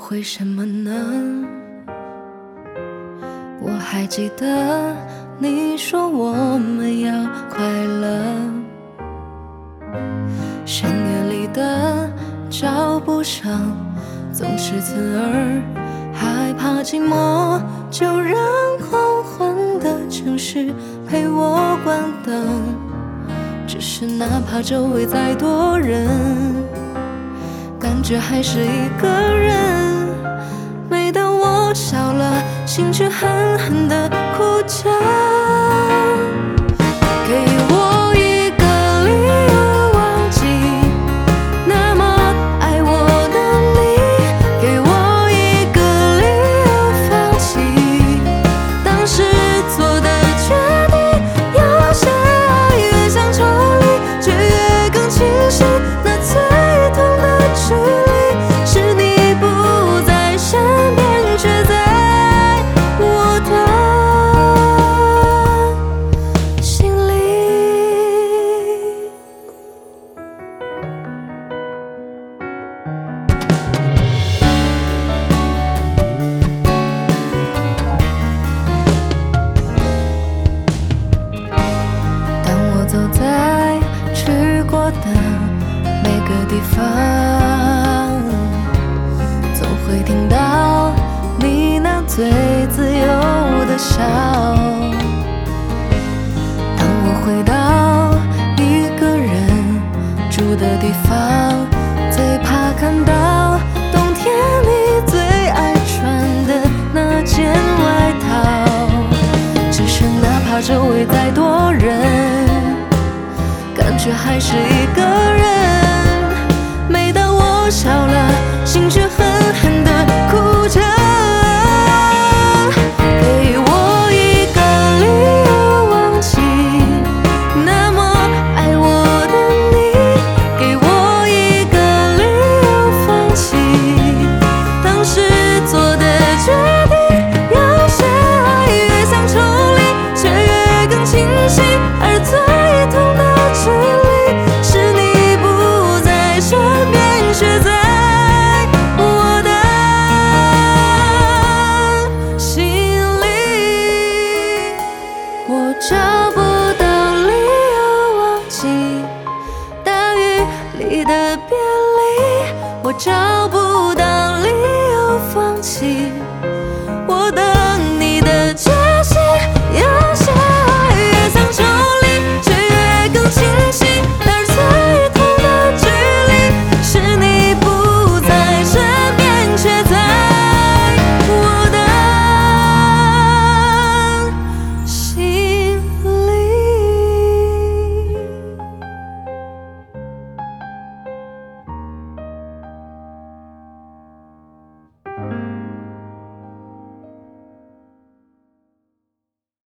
会什么呢？我还记得你说我们要快乐，深夜里的脚步声总是刺耳，害怕寂寞，就让黄昏的城市陪我关灯。只是哪怕周围再多人，感觉还是一个人。每当我笑了，心却狠狠地哭着。给我一个理由忘记那么爱我的你，给我一个理由放弃当时做的决定。有些爱越想抽离，却越更清晰，那最痛的距离是你不在身边，却在我的心里。当我走在去过的每个地方，总会听到你那最自由的笑。当我回到一个人住的地方，最怕看到冬天你最爱穿的那件外套。只是哪怕周围再多人，感觉还是一个